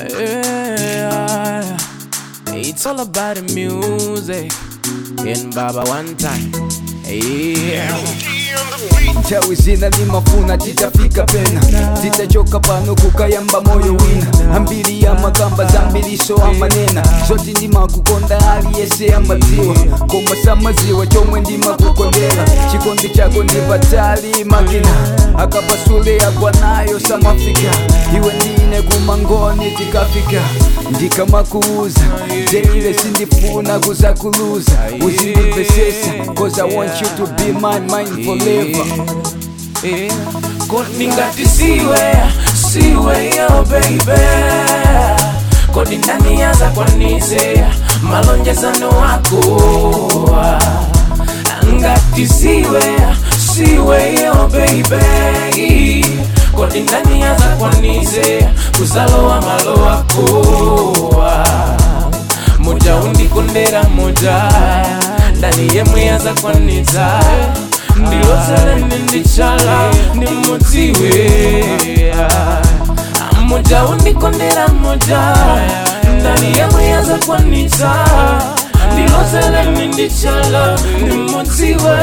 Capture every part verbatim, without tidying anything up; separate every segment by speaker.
Speaker 1: Yeah. It's all about the music in Baba one time. Yeah.
Speaker 2: Chawi zina limafuna titafika pena, zitachoka pano kukayamba moyo wina. Ambili ya makamba zambiliso amanena, zoti ndima kukonda aliyese amatiwa. Koma samaziwa chomwe ndima kukondela, chikondi chako ndibatali makina. Akapasule ya kwa nayo samafika, iwe ndine kumangoni tikafika. Ndika makuuza, zeile sindifuna kuza kuluza. Uzindipesesa, cause I want you to be mine, mine forever.
Speaker 1: Yeah. Kodi ngati siwe, siwe yo baby. Kodi ndani yaza kwanise, malonjezano wako. Ngati siwe, siwe yo baby. Kodi ndani yaza kwanise, kuzalowa malo wako. Moja undikondera moja, ndani yemwe yaza kwanisa. Ndilozele nindichala nimutiwe, moja undikondera moja, ndani yemwe yaza kwanisa. Ndilozele nindichala nimutiwe.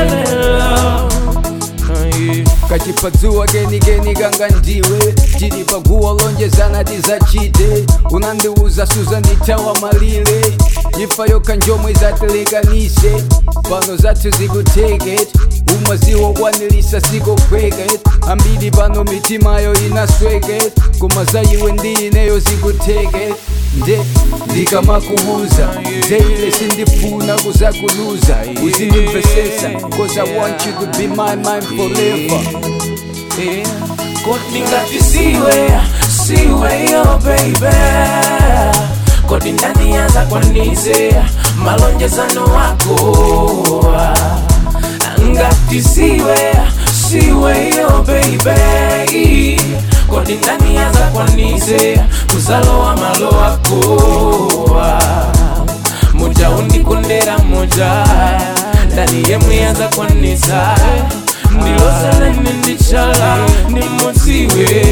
Speaker 2: Kachipadzuwa geni geni ganga ndiwe, chilipaguwa lonjezana tizachite. Unandiuza suza nditawa malile, ifayo kanjomwe zatelekanise. Pano zatu zikutekete, umaziwa wanilisa zikokwekete. Ambili pano mitimayo inaswekete, kumazayiwe ndineyo zikutekete. Nde ndikamakubuza, zeile sindifuna kuza kuluza. Uzindipesesa, cause I want you to be mine, mine forever.
Speaker 1: Yeah. Kodi ngati siwe, siwe yo baby. Kodi ndani yaza kwanise, malonjezano wako. Ngati siwe, siwe yo baby. Kodi ndani yaza kwanise, kuzalowa malo wako. Moja undikondera moja, ndani yemwe yaza kwanisa. Ndilozele nindichala nimutiwe,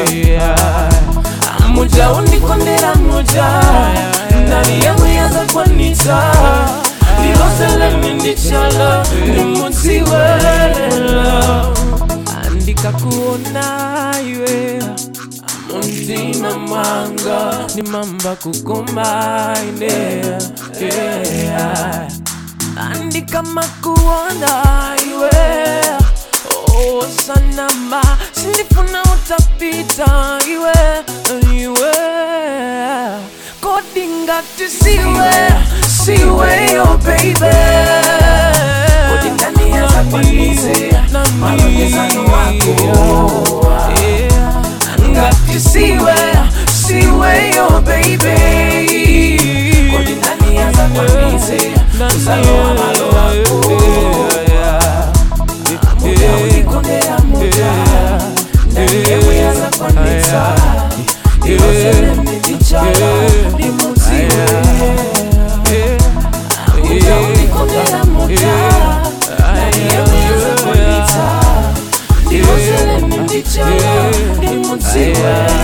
Speaker 1: moja undikondera moja, ndani yemwe yaza kwanisa. Ndilozele nindichala nimutiwe. Andika kuona iwe muntima manga, ni mamba kukombaine. Yeah. Andika makuona iwe, oh sanama, sindifuna utapita iwe, iwe. Kodi ngati siwe, siwe yo baby. Kodi ndani yaza kwanise, malonjezano wako. Ngati siwe, siwe yo baby. Kodi ndani yaza kwanise, kuzalowa malo wako. Moja undikondera moja, ndani yemwe yaza kwanisa. Ndilozele nindichala nimutiwe, moja undikondera moja, ndani yemwe yaza kwanisa. Ndilozele nindichala nimutiwe.